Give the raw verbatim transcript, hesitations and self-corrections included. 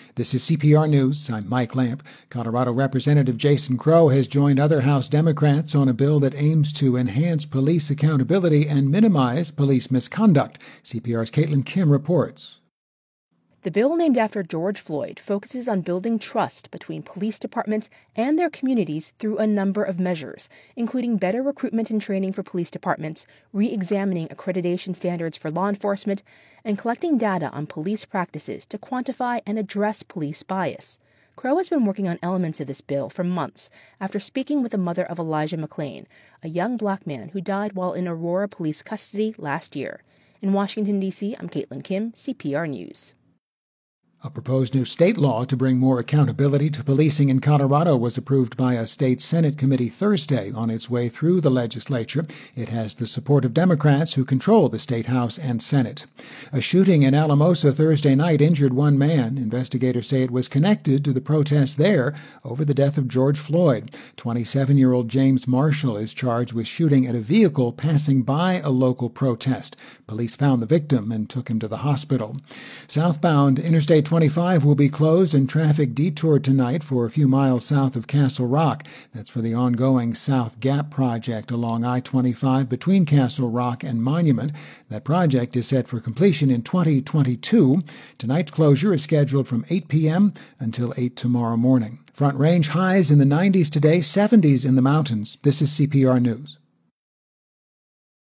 This is C P R News. I'm Mike Lamp. Colorado Representative Jason Crow has joined other House Democrats on a bill that aims to enhance police accountability and minimize police misconduct. C P R's Caitlin Kim reports. The bill, named after George Floyd, focuses on building trust between police departments and their communities through a number of measures, including better recruitment and training for police departments, re-examining accreditation standards for law enforcement, and collecting data on police practices to quantify and address police bias. Crow has been working on elements of this bill for months after speaking with the mother of Elijah McClain, a young black man who died while in Aurora police custody last year. In Washington, D C, I'm Caitlin Kim, C P R News. A proposed new state law to bring more accountability to policing in Colorado was approved by a state Senate committee Thursday. On its way through the legislature, it has the support of Democrats who control the state House and Senate. A shooting in Alamosa Thursday night injured one man. Investigators say it was connected to the protests there over the death of George Floyd. twenty-seven-year-old James Marshall is charged with shooting at a vehicle passing by a local protest. Police found the victim and took him to the hospital. Southbound Interstate twenty-five will be closed and traffic detoured tonight for a few miles south of Castle Rock. That's for the ongoing South Gap project along I twenty-five between Castle Rock and Monument. That project is set for completion in twenty twenty-two. Tonight's closure is scheduled from eight p.m. until eight tomorrow morning. Front Range highs in the nineties today, seventies in the mountains. This is C P R News.